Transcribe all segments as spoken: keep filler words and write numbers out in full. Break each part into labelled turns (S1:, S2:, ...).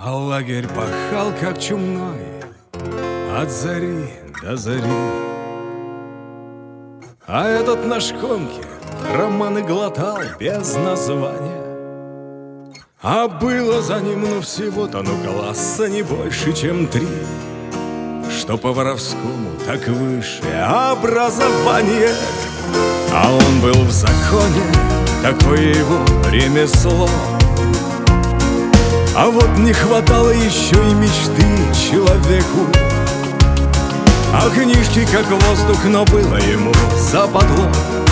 S1: А лагерь пахал, как чумной, от зари до зари. А этот наш конки романы глотал без названия. А было за ним, ну всего-то, ну класса не больше, чем три. Что по воровскому, так высшее образование. А он был в законе, такое его ремесло. А вот не хватало еще и мечты человеку. А книжки как воздух, но было ему западло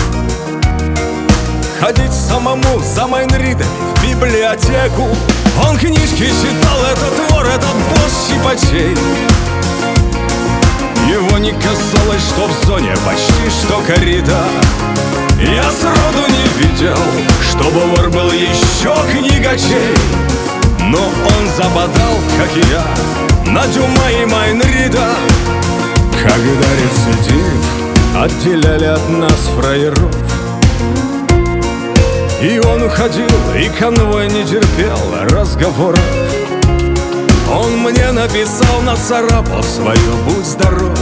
S1: ходить самому за майнридами в библиотеку. Он книжки читал, этот вор, этот босс щипачей. Его не касалось, что в зоне почти что коррида. Я сроду не видел, чтобы вор был еще книгачей. Но он забодал, как и я, на Дюма и Майнрида. Когда рецидив отделяли от нас фраеров, и он уходил, и конвой не терпел разговоров. Он мне написал, нацарапал свое «Будь здоров».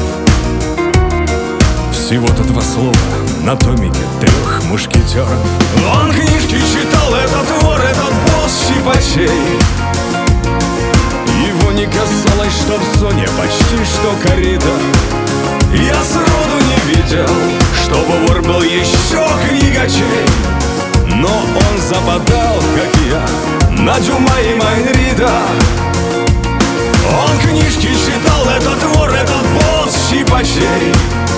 S1: Всего-то два слова на томике трех мушкетеров. Он книжки читал, этот вор, этот босс щипачей. Его не касалось, что в зоне почти что коррида. Я сроду не видел, чтобы вор был еще книгачей. Но он забодал, как и я, на Дюма и Майнрида. Он книжки читал, этот вор, этот босс щипачей.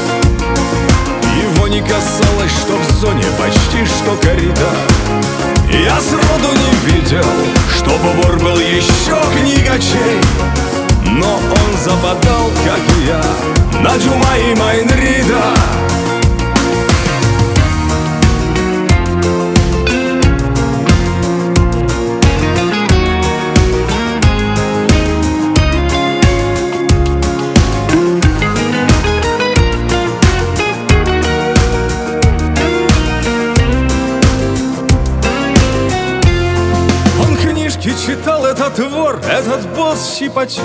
S1: Его не касалось, что в зоне почти что коррида. Я сроду не видел, чтобы вор был еще книгачей. Но он забодал, как и я, на Дюма и Майнрида. И читал этот вор, этот босс щипачей.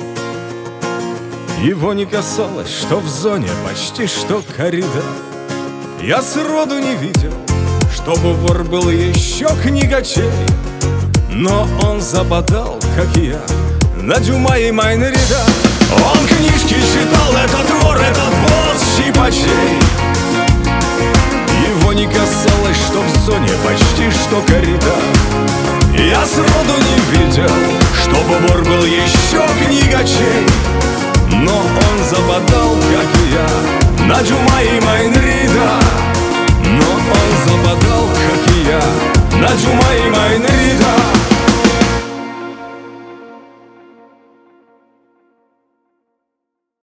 S1: Его не касалось, что в зоне почти что коррида. Я сроду не видел, чтобы вор был еще книгачей. Но он забодал, как и я, на Дюма и Майнрида. Он книжки читал, этот вор, этот босс щипачей. Его не касалось, что в зоне почти что коррида. Я сроду не видел, чтобы вор был еще книгачей. Но он забодал, как и я, на Дюма и Майнрида. Но